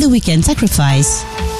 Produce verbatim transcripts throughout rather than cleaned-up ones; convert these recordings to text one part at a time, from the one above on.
The Weeknd, Sacrifice.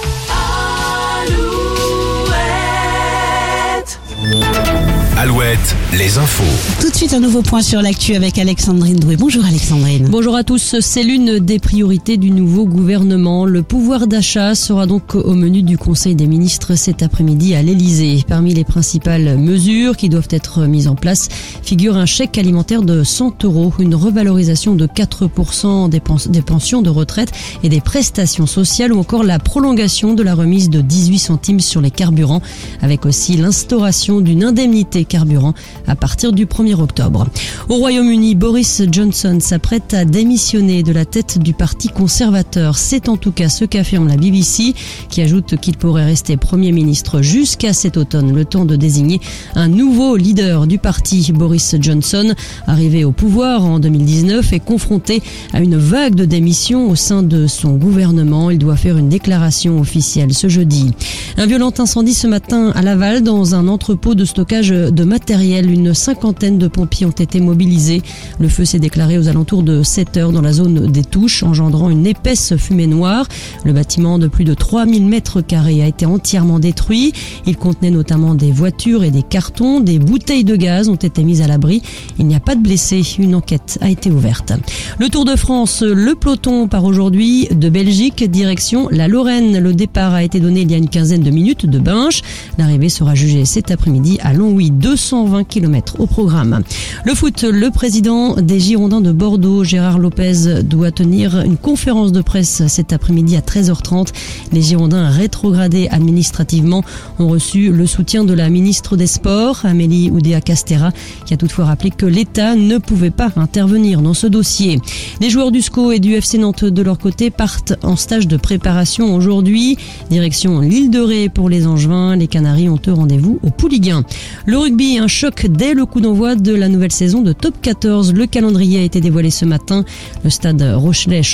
Alouette, les infos. Tout de suite, un nouveau point sur l'actu avec Alexandrine Doué. Bonjour Alexandrine. Bonjour à tous. C'est l'une des priorités du nouveau gouvernement. Le pouvoir d'achat sera donc au menu du Conseil des ministres cet après-midi à l'Elysée. Parmi les principales mesures qui doivent être mises en place figure un chèque alimentaire de cent euros, une revalorisation de quatre pour cent des, pens- des pensions de retraite et des prestations sociales ou encore la prolongation de la remise de dix-huit centimes sur les carburants avec aussi l'instauration d'une indemnité carburant à partir du premier octobre. Au Royaume-Uni, Boris Johnson s'apprête à démissionner de la tête du parti conservateur. C'est en tout cas ce qu'affirme la B B C, qui ajoute qu'il pourrait rester Premier ministre jusqu'à cet automne, le temps de désigner un nouveau leader du parti. Boris Johnson, arrivé au pouvoir en deux mille dix-neuf, est confronté à une vague de démissions au sein de son gouvernement. Il doit faire une déclaration officielle ce jeudi. Un violent incendie ce matin à Laval dans un entrepôt de stockage de matériel. Une cinquantaine de pompiers ont été mobilisés. Le feu s'est déclaré aux alentours de sept heures dans la zone des Touches, engendrant une épaisse fumée noire. Le bâtiment de plus de trois mille mètres carrés a été entièrement détruit. Il contenait notamment des voitures et des cartons. Des bouteilles de gaz ont été mises à l'abri. Il n'y a pas de blessés. Une enquête a été ouverte. Le Tour de France, le peloton part aujourd'hui de Belgique, direction la Lorraine. Le départ a été donné il y a une quinzaine de minutes de Binche. L'arrivée sera jugée cet après-midi à Longwy. deux cent vingt kilomètres au programme. Le foot, le président des Girondins de Bordeaux, Gérard Lopez, doit tenir une conférence de presse cet après-midi à treize heures trente. Les Girondins rétrogradés administrativement ont reçu le soutien de la ministre des Sports, Amélie Oudéa-Castéra, qui a toutefois rappelé que l'État ne pouvait pas intervenir dans ce dossier. Les joueurs du S C O et du F C Nantes, de leur côté, partent en stage de préparation aujourd'hui. Direction l'île de Ré pour les Angevins. Les Canaries ont eux rendez-vous au Pouliguen. Le rugby, un choc dès le coup d'envoi de la nouvelle saison de Top quatorze. Le calendrier a été dévoilé ce matin. Le stade Rochelais